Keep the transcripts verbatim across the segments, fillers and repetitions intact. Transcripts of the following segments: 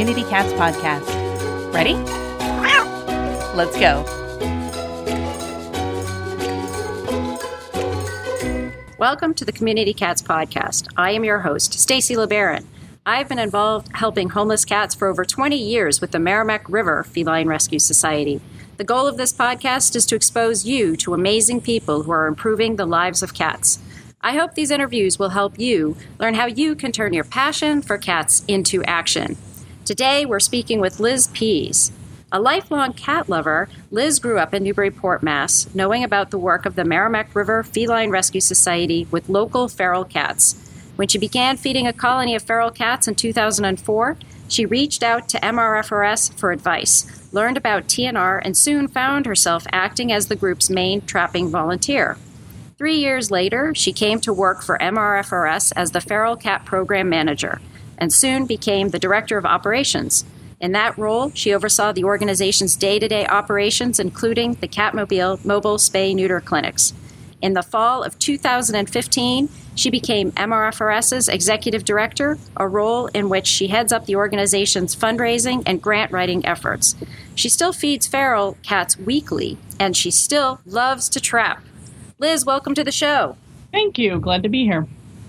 Community Cats podcast. Ready? Let's go. Welcome to the Community Cats podcast. I am your host, Stacy LeBaron. I've been involved helping homeless cats for over twenty years with the Merrimack River Feline Rescue Society. The goal of this podcast is to expose you to amazing people who are improving the lives of cats. I hope these interviews will help you learn how you can turn your passion for cats into action. Today, we're speaking with Liz Pease. A lifelong cat lover, Liz grew up in Newburyport, Mass, knowing about the work of the Merrimack River Feline Rescue Society with local feral cats. When she began feeding a colony of feral cats in two thousand four, she reached out to M R F R S for advice, learned about T N R, and soon found herself acting as the group's main trapping volunteer. Three years later, she came to work for M R F R S as the Feral Cat Program Manager, and soon became the Director of Operations. In that role, she oversaw the organization's day-to-day operations, including the Catmobile mobile spay-neuter clinics. In the fall of two thousand fifteen, she became M R F R S's Executive Director, a role in which she heads up the organization's fundraising and grant-writing efforts. She still feeds feral cats weekly, and she still loves to trap. Liz, welcome to the show. Thank you. Glad to be here.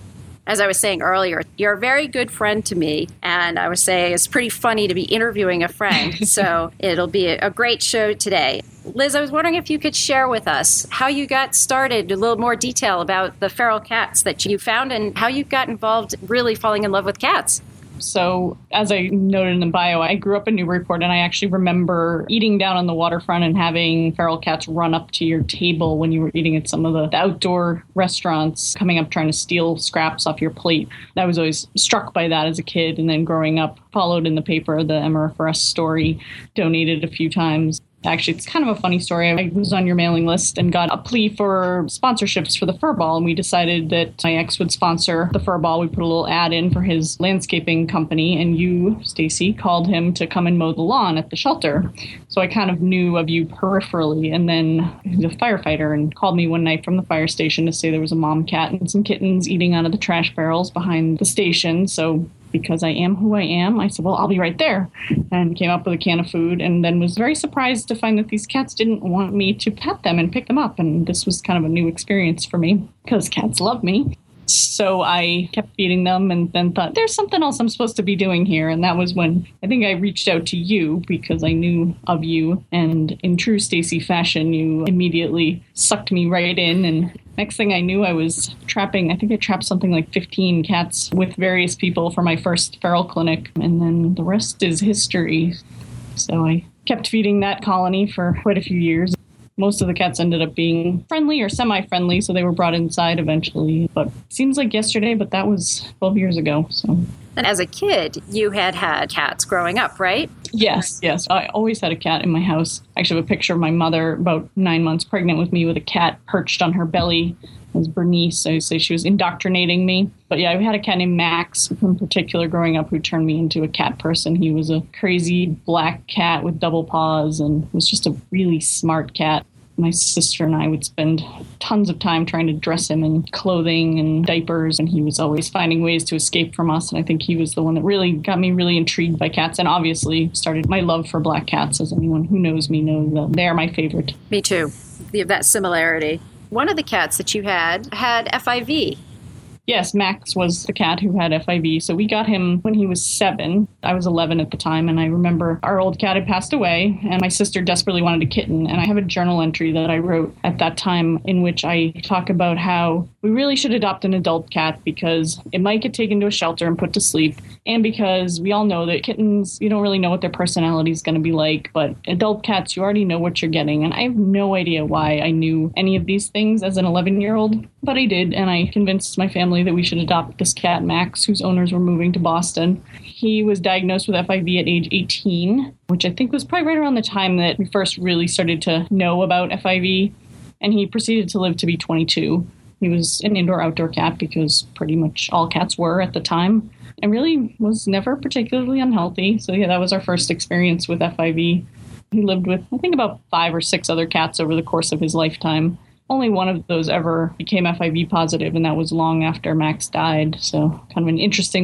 As I was saying earlier, you're a very good friend to me, and I was saying it's pretty funny to be interviewing a friend, so it'll be a great show today. Liz, I was wondering if you could share with us how you got started, a little more detail about the feral cats that you found and how you got involved really falling in love with cats. So, as I noted in the bio, I grew up in Newburyport, and I actually remember eating down on the waterfront and having feral cats run up to your table when you were eating at some of the outdoor restaurants, coming up trying to steal scraps off your plate. I was always struck by that as a kid, and then growing up, followed in the paper the M R F R S story, donated a few times. Actually, it's kind of a funny story. I was on your mailing list and got a plea for sponsorships for the fur ball, and we decided that my ex would sponsor the fur ball. We put a little ad in for his landscaping company, and you, Stacy, called him to come and mow the lawn at the shelter. So I kind of knew of you peripherally, and then he was a firefighter and called me one night from the fire station to say there was a mom cat and some kittens eating out of the trash barrels behind the station. So because I am who I am, I said, well, I'll be right there, and came up with a can of food, and then was very surprised to find that these cats didn't want me to pet them and pick them up, and this was kind of a new experience for me because cats love me. So I kept feeding them and then thought, there's something else I'm supposed to be doing here. And that was when I think I reached out to you because I knew of you. And in true Stacy fashion, you immediately sucked me right in. And next thing I knew, I was trapping, I think I trapped something like fifteen cats with various people for my first feral clinic. And then the rest is history. So I kept feeding that colony for quite a few years. Most of the cats ended up being friendly or semi-friendly, so they were brought inside eventually. But it seems like yesterday, but that was twelve years ago. So. And as a kid, you had had cats growing up, right? Yes, yes. I always had a cat in my house. I actually have a picture of my mother about nine months pregnant with me with a cat perched on her belly. It was Bernice. I say she was indoctrinating me. But yeah, I had a cat named Max in particular growing up who turned me into a cat person. He was a crazy black cat with double paws and was just a really smart cat. My sister and I would spend tons of time trying to dress him in clothing and diapers, and he was always finding ways to escape from us. And I think he was the one that really got me really intrigued by cats, and obviously started my love for black cats, as anyone who knows me knows that they are my favorite. Me too. We have that similarity. One of the cats that you had had F I V. Yes, Max was the cat who had F I V. So we got him when he was seven. I was eleven at the time, and I remember our old cat had passed away, and my sister desperately wanted a kitten. And I have a journal entry that I wrote at that time in which I talk about how we really should adopt an adult cat because it might get taken to a shelter and put to sleep, and because we all know that kittens, you don't really know what their personality is going to be like, but adult cats, you already know what you're getting. And I have no idea why I knew any of these things as an eleven-year-old, but I did, and I convinced my family that we should adopt this cat, Max, whose owners were moving to Boston. He was diagnosed with F I V at age eighteen, which I think was probably right around the time that we first really started to know about F I V, and he proceeded to live to be twenty-two. He was an indoor-outdoor cat because pretty much all cats were at the time, and really was never particularly unhealthy. So yeah, that was our first experience with F I V. He lived with, I think, about five or six other cats over the course of his lifetime. Only one of those ever became F I V positive, and that was long after Max died. So kind of an interesting little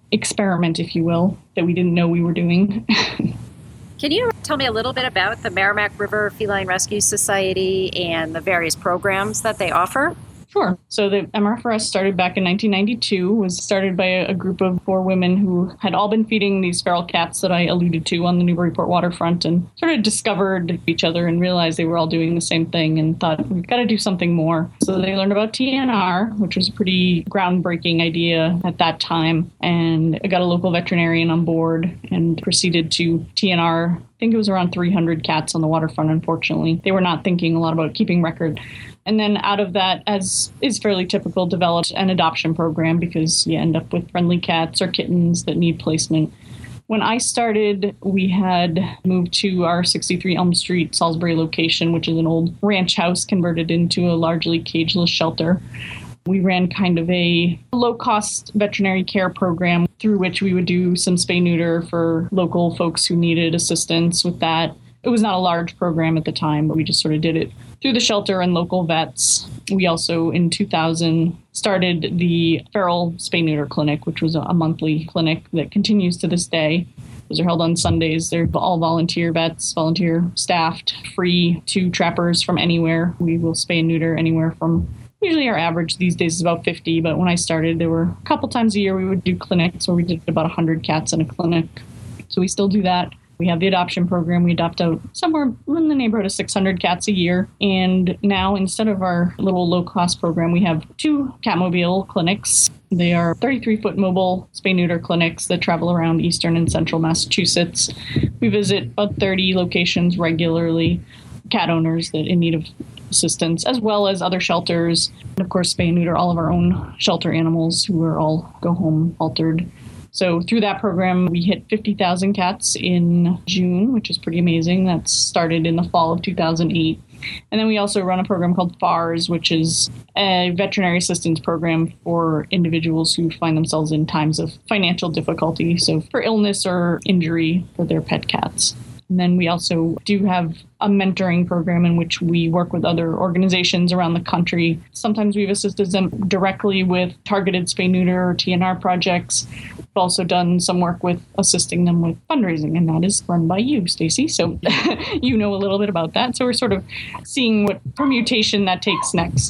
experiment, if you will, that we didn't know we were doing. Can you tell me a little bit about the Merrimack River Feline Rescue Society and the various programs that they offer? Sure. So the M R F R S started back in nineteen ninety-two, was started by a, a group of four women who had all been feeding these feral cats that I alluded to on the Newburyport waterfront, and sort of discovered each other and realized they were all doing the same thing and thought, we've got to do something more. So they learned about T N R, which was a pretty groundbreaking idea at that time, and I got a local veterinarian on board and proceeded to T N R. I think it was around three hundred cats on the waterfront, unfortunately. They were not thinking a lot about keeping record. And then out of that, as is fairly typical, developed an adoption program because you end up with friendly cats or kittens that need placement. When I started, we had moved to our sixty-three Elm Street, Salisbury location, which is an old ranch house converted into a largely cageless shelter. We ran kind of a low-cost veterinary care program through which we would do some spay-neuter for local folks who needed assistance with that. It was not a large program at the time, but we just sort of did it through the shelter and local vets. We also, in two thousand, started the Feral Spay-Neuter Clinic, which was a monthly clinic that continues to this day. Those are held on Sundays. They're all volunteer vets, volunteer staffed, free to trappers from anywhere. We will spay and neuter anywhere from, usually our average these days is about fifty, but when I started, there were a couple times a year we would do clinics where we did about one hundred cats in a clinic. So we still do that. We have the adoption program. We adopt out somewhere in the neighborhood of six hundred cats a year. And now, instead of our little low-cost program, we have two Catmobile clinics. They are thirty-three foot mobile spay-neuter clinics that travel around eastern and central Massachusetts. We visit about thirty locations regularly, cat owners that in need of assistance, as well as other shelters. And of course, spay and neuter all of our own shelter animals who are all go home altered. So through that program, we hit fifty thousand cats in June, which is pretty amazing. That started in the fall of two thousand eight. And then we also run a program called F A R S, which is a veterinary assistance program for individuals who find themselves in times of financial difficulty, so for illness or injury for their pet cats. And then we also do have a mentoring program in which we work with other organizations around the country. Sometimes we've assisted them directly with targeted spay-neuter or T N R projects. We've also done some work with assisting them with fundraising, and that is run by you, Stacy. So you know a little bit about that. So we're sort of seeing what permutation that takes next.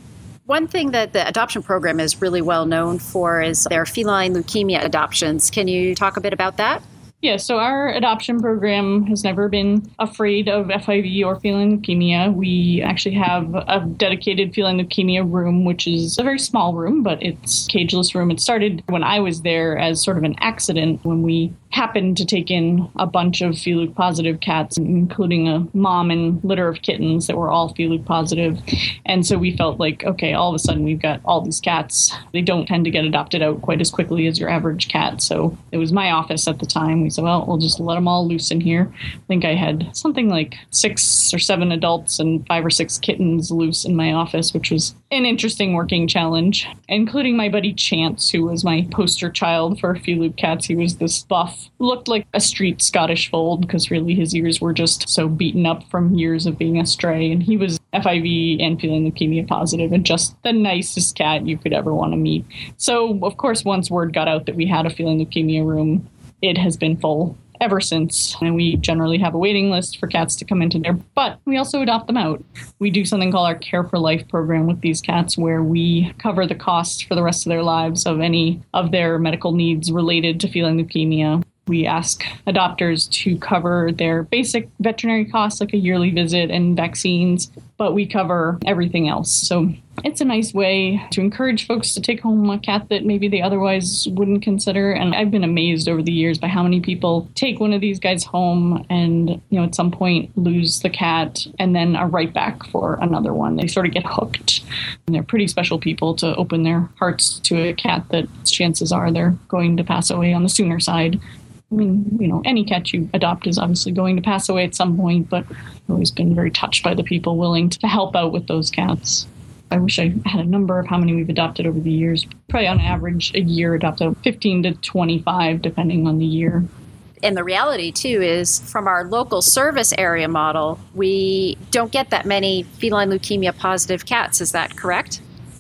One thing that the adoption program is really well known for is their feline leukemia adoptions. Can you talk a bit about that? Yeah, so our adoption program has never been afraid of F I V or feline leukemia. We actually have a dedicated feline leukemia room, which is a very small room, but it's a cageless room. It started when I was there as sort of an accident when we happened to take in a bunch of Feluke positive cats, including a mom and litter of kittens that were all Feluke positive. And so we felt like, okay, all of a sudden we've got all these cats. They don't tend to get adopted out quite as quickly as your average cat. So it was my office at the time. We said, well, we'll just let them all loose in here. I think I had something like six or seven adults and five or six kittens loose in my office, which was an interesting working challenge, including my buddy Chance, who was my poster child for Feluke cats. He was this buff, looked like a street Scottish fold because really his ears were just so beaten up from years of being a stray. And he was F I V and feline leukemia positive and just the nicest cat you could ever want to meet. So, of course, once word got out that we had a feline leukemia room, it has been full ever since. And we generally have a waiting list for cats to come into there, but we also adopt them out. We do something called our Care for Life program with these cats, where we cover the costs for the rest of their lives of any of their medical needs related to feline leukemia. We ask adopters to cover their basic veterinary costs, like a yearly visit and vaccines, but we cover everything else. So it's a nice way to encourage folks to take home a cat that maybe they otherwise wouldn't consider. And I've been amazed over the years by how many people take one of these guys home and, you know, at some point lose the cat and then are right back for another one. They sort of get hooked. And they're pretty special people to open their hearts to a cat that chances are they're going to pass away on the sooner side. I mean, you know, any cat you adopt is obviously going to pass away at some point, but I've always been very touched by the people willing to help out with those cats. I wish I had a number of how many we've adopted over the years. Probably on average, a year adopt out fifteen to twenty-five, depending on the year. And the reality, too, is from our local service area model, we don't get that many feline leukemia positive cats. Is that correct?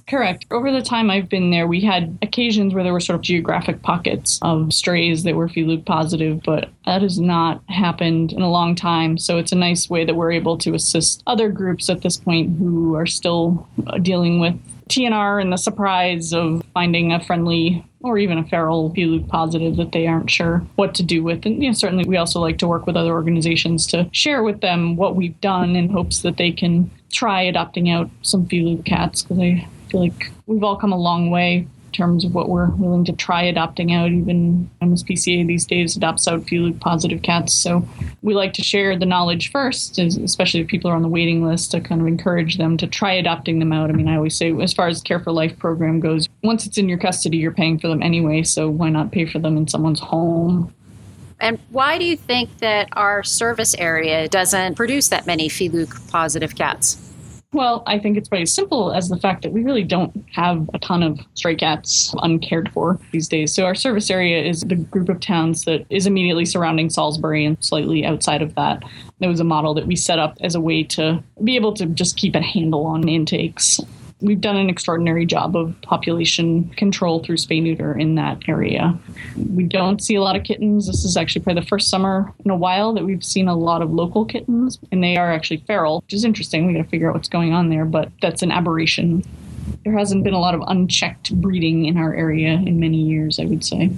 Correct. Over the time I've been there, we had occasions where there were sort of geographic pockets of strays that were FELUC positive, but that has not happened in a long time. So it's a nice way that we're able to assist other groups at this point who are still dealing with T N R and the surprise of finding a friendly or even a feral FELUC positive that they aren't sure what to do with. And you know, certainly we also like to work with other organizations to share with them what we've done in hopes that they can try adopting out some FELUC cats, because I feel like we've all come a long way in terms of what we're willing to try adopting out. Even M S P C A these days adopts out FELUC positive cats. So we like to share the knowledge first, especially if people are on the waiting list, to kind of encourage them to try adopting them out. I mean, I always say, as far as the Care for Life program goes, once it's in your custody, you're paying for them anyway. So why not pay for them in someone's home? And why do you think that our service area doesn't produce that many FELUC positive cats? Well, I think it's quite as simple as the fact that we really don't have a ton of stray cats uncared for these days. So our service area is the group of towns that is immediately surrounding Salisbury and slightly outside of that. There was a model that we set up as a way to be able to just keep a handle on intakes. We've done an extraordinary job of population control through spay-neuter in that area. We don't see a lot of kittens. This is actually probably the first summer in a while that we've seen a lot of local kittens, and they are actually feral, which is interesting. We got to figure out what's going on there, but that's an aberration. There hasn't been a lot of unchecked breeding in our area in many years, I would say.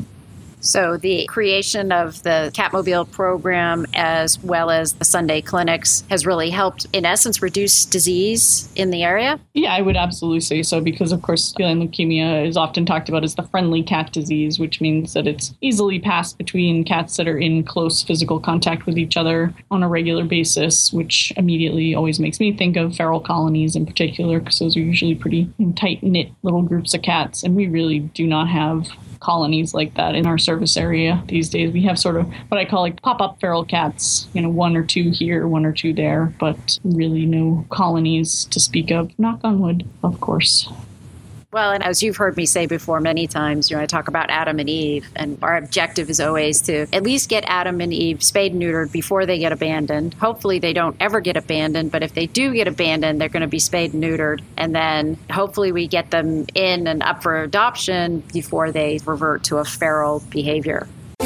So the creation of the Catmobile program, as well as the Sunday clinics, has really helped, in essence, reduce disease in the area? Yeah, I would absolutely say so, because, of course, feline leukemia is often talked about as the friendly cat disease, which means that it's easily passed between cats that are in close physical contact with each other on a regular basis, which immediately always makes me think of feral colonies in particular, because those are usually pretty tight-knit little groups of cats, and we really do not have colonies like that in our service area these days. We have sort of what I call like pop-up feral cats, you know, one or two here, one or two there, but really no colonies to speak of. Knock on wood, of course. Well, and as you've heard me say before many times, you know, I talk about Adam and Eve, and our objective is always to at least get Adam and Eve spayed and neutered before they get abandoned. Hopefully they don't ever get abandoned, but if they do get abandoned, they're going to be spayed and neutered. And then hopefully we get them in and up for adoption before they revert to a feral behavior.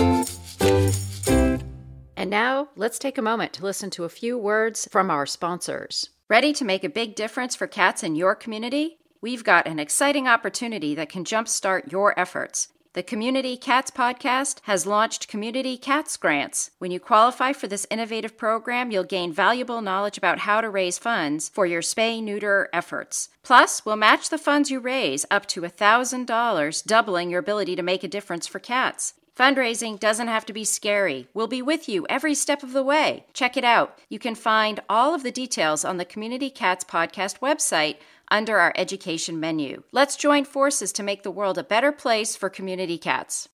And now let's take a moment to listen to a few words from our sponsors. Ready to make a big difference for cats in your community? We've got an exciting opportunity that can jumpstart your efforts. The Community Cats Podcast has launched Community Cats Grants. When you qualify for this innovative program, you'll gain valuable knowledge about how to raise funds for your spay-neuter efforts. Plus, we'll match the funds you raise up to one thousand dollars, doubling your ability to make a difference for cats. Fundraising doesn't have to be scary. We'll be with you every step of the way. Check it out. You can find all of the details on the Community Cats Podcast website under our education menu. Let's join forces to make the world a better place for community cats.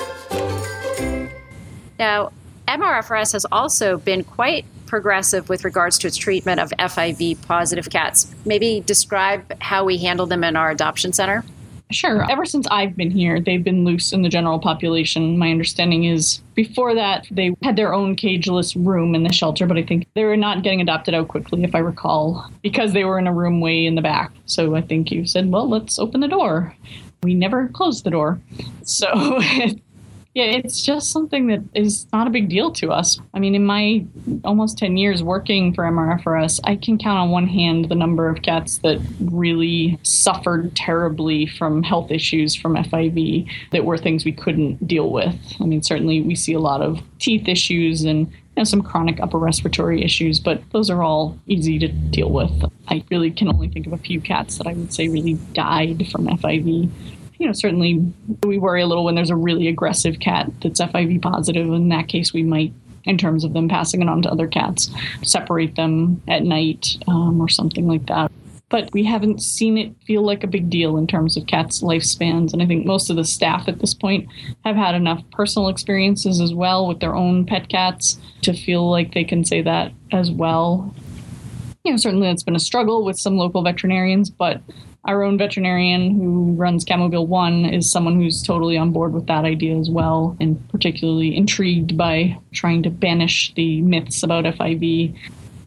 Now, M R F R S has also been quite progressive with regards to its treatment of F I V positive cats. Maybe describe how we handle them in our adoption center? Sure. Ever since I've been here, they've been loose in the general population. My understanding is before that, they had their own cageless room in the shelter, but I think they were not getting adopted out quickly, if I recall, because they were in a room way in the back. So I think you said, well, let's open the door. We never closed the door. So yeah, it's just something that is not a big deal to us. I mean, in my almost ten years working for M R F R S, I can count on one hand the number of cats that really suffered terribly from health issues from F I V that were things we couldn't deal with. I mean, certainly we see a lot of teeth issues and you know, some chronic upper respiratory issues, but those are all easy to deal with. I really can only think of a few cats that I would say really died from F I V. You know, certainly we worry a little when there's a really aggressive cat that's F I V positive. In that case, we might, in terms of them passing it on to other cats, separate them at night um, or something like that. But we haven't seen it feel like a big deal in terms of cats' lifespans. And I think most of the staff at this point have had enough personal experiences as well with their own pet cats to feel like they can say that as well. You know, certainly it's been a struggle with some local veterinarians, but our own veterinarian who runs Catmobile One is someone who's totally on board with that idea as well, and particularly intrigued by trying to banish the myths about F I V.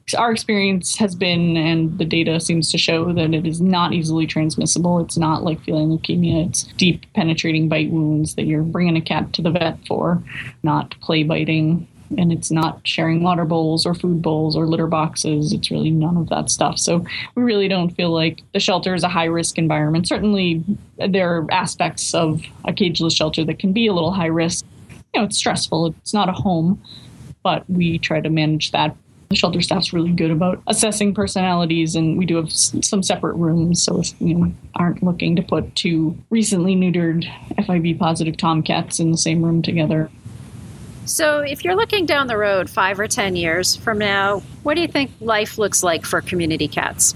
Our experience has been, and the data seems to show, that it is not easily transmissible. It's not like feline leukemia. It's deep penetrating bite wounds that you're bringing a cat to the vet for, not play biting. And it's not sharing water bowls or food bowls or litter boxes. It's really none of that stuff. So we really don't feel like the shelter is a high-risk environment. Certainly there are aspects of a cageless shelter that can be a little high risk. You know, it's stressful. It's not a home, but we try to manage that. The shelter staff's really good about assessing personalities, and we do have some separate rooms. So if you know, aren't looking to put two recently neutered F I V positive tomcats in the same room together. So if you're looking down the road five or ten years from now, what do you think life looks like for community cats?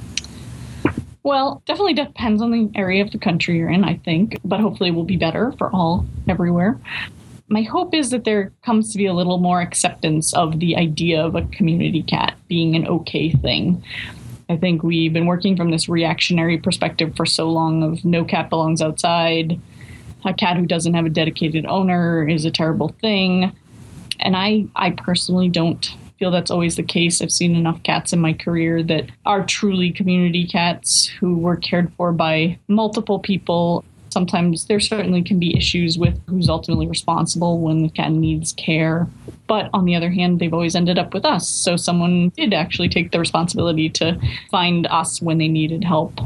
Well, definitely depends on the area of the country you're in, I think, but hopefully it will be better for all everywhere. My hope is that there comes to be a little more acceptance of the idea of a community cat being an okay thing. I think we've been working from this reactionary perspective for so long of no cat belongs outside. A cat who doesn't have a dedicated owner is a terrible thing. And I, I personally don't feel that's always the case. I've seen enough cats in my career that are truly community cats who were cared for by multiple people. Sometimes there certainly can be issues with who's ultimately responsible when the cat needs care. But on the other hand, they've always ended up with us. So someone did actually take the responsibility to find us when they needed help.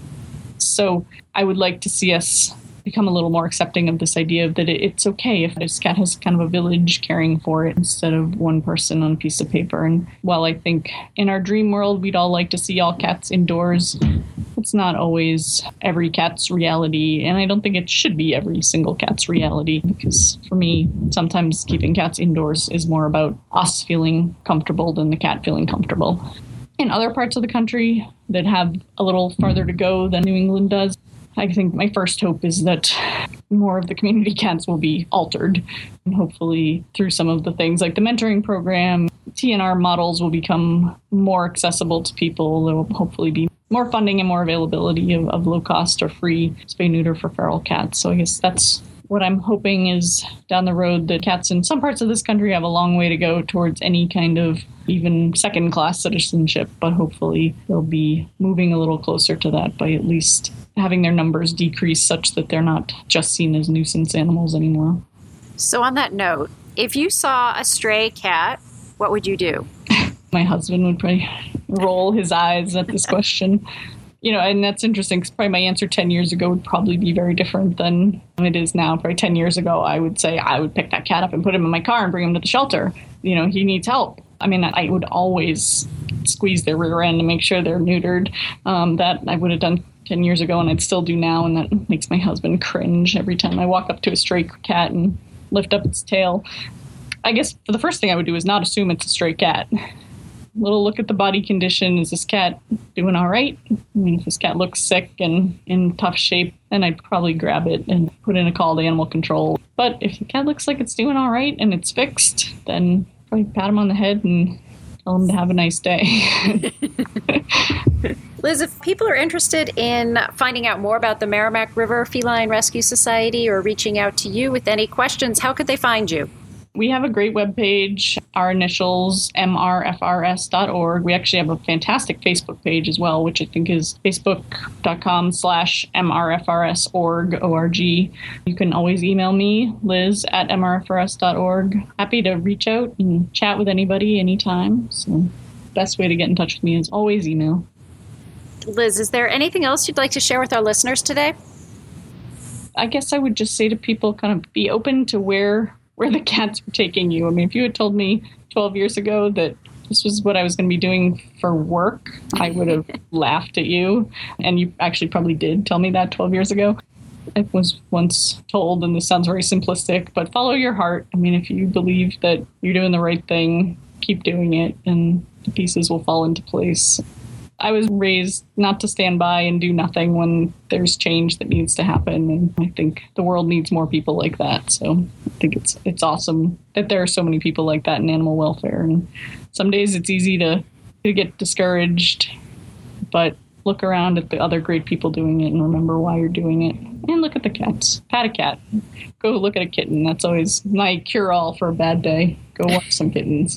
So I would like to see us become a little more accepting of this idea of that it's okay if this cat has kind of a village caring for it instead of one person on a piece of paper. And while I think in our dream world we'd all like to see all cats indoors, it's not always every cat's reality. And I don't think it should be every single cat's reality, because for me, sometimes keeping cats indoors is more about us feeling comfortable than the cat feeling comfortable. In other parts of the country that have a little farther to go than New England does, I think my first hope is that more of the community cats will be altered. And hopefully through some of the things like the mentoring program, T N R models will become more accessible to people. There will hopefully be more funding and more availability of, of low cost or free spay neuter for feral cats. So I guess that's what I'm hoping is down the road that cats in some parts of this country have a long way to go towards any kind of even second class citizenship, but hopefully they'll be moving a little closer to that by at least having their numbers decrease such that they're not just seen as nuisance animals anymore. So on that note, if you saw a stray cat, what would you do? My husband would probably roll his eyes at this question. You know, and that's interesting because probably my answer ten years ago would probably be very different than it is now. Probably ten years ago, I would say I would pick that cat up and put him in my car and bring him to the shelter. You know, he needs help. I mean, I would always squeeze their rear end to make sure they're neutered. Um, that I would have done ten years ago and I'd still do now. And that makes my husband cringe every time I walk up to a stray cat and lift up its tail. I guess the first thing I would do is not assume it's a stray cat. Little look at the body condition. Is this cat doing all right? I mean, if this cat looks sick and in tough shape, then I'd probably grab it and put in a call to animal control. But if the cat looks like it's doing all right and it's fixed, then probably pat him on the head and tell him to have a nice day. Liz, if people are interested in finding out more about the Merrimack River Feline Rescue Society or reaching out to you with any questions, how could they find you? We have a great webpage, our initials, M R F R S dot org. We actually have a fantastic Facebook page as well, which I think is facebook.com slash MRFRS org, O R G. You can always email me, Liz, at M R F R S dot org. Happy to reach out and chat with anybody anytime. So best way to get in touch with me is always email. Liz, is there anything else you'd like to share with our listeners today? I guess I would just say to people, kind of be open to where where the cats were taking you. I mean, if you had told me twelve years ago that this was what I was going to be doing for work, I would have laughed at you. And you actually probably did tell me that twelve years ago. I was once told, and this sounds very simplistic, but follow your heart. I mean, if you believe that you're doing the right thing, keep doing it, and the pieces will fall into place. I was raised not to stand by and do nothing when there's change that needs to happen. And I think the world needs more people like that. So I think it's it's awesome that there are so many people like that in animal welfare. And some days it's easy to, to get discouraged, but look around at the other great people doing it and remember why you're doing it. And look at the cats. Pat a cat. Go look at a kitten. That's always my cure-all for a bad day. Go watch some kittens.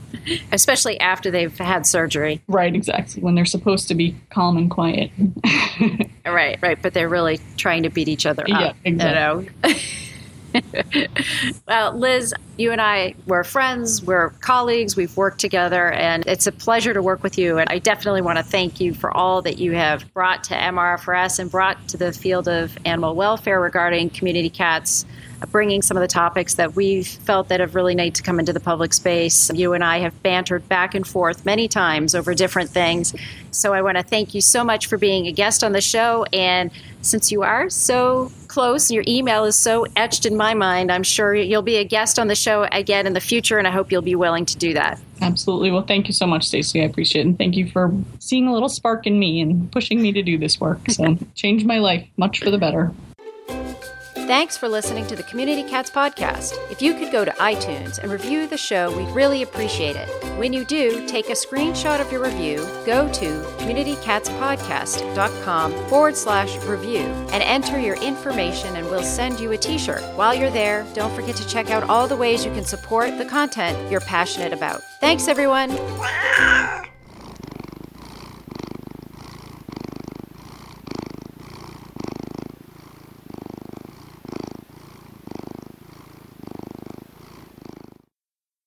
Especially after they've had surgery. Right, exactly. When they're supposed to be calm and quiet. Right, right. But they're really trying to beat each other up. Yeah, exactly. You know? Well, Liz, you and I, we're friends, we're colleagues, we've worked together, and it's a pleasure to work with you. And I definitely want to thank you for all that you have brought to M R F R S and brought to the field of animal welfare regarding community cats, bringing some of the topics that we've felt that have really needed to come into the public space. You and I have bantered back and forth many times over different things. So I want to thank you so much for being a guest on the show. And since you are so close, your email is so etched in my mind, I'm sure you'll be a guest on the show again in the future, and I hope you'll be willing to do that. Absolutely. Well, thank you so much, Stacey. I appreciate it. And thank you for seeing a little spark in me and pushing me to do this work. So changed my life, much for the better. Thanks for listening to the Community Cats Podcast. If you could go to iTunes and review the show, we'd really appreciate it. When you do, take a screenshot of your review, go to communitycatspodcast.com forward slash review and enter your information, and we'll send you a t-shirt. While you're there, don't forget to check out all the ways you can support the content you're passionate about. Thanks, everyone.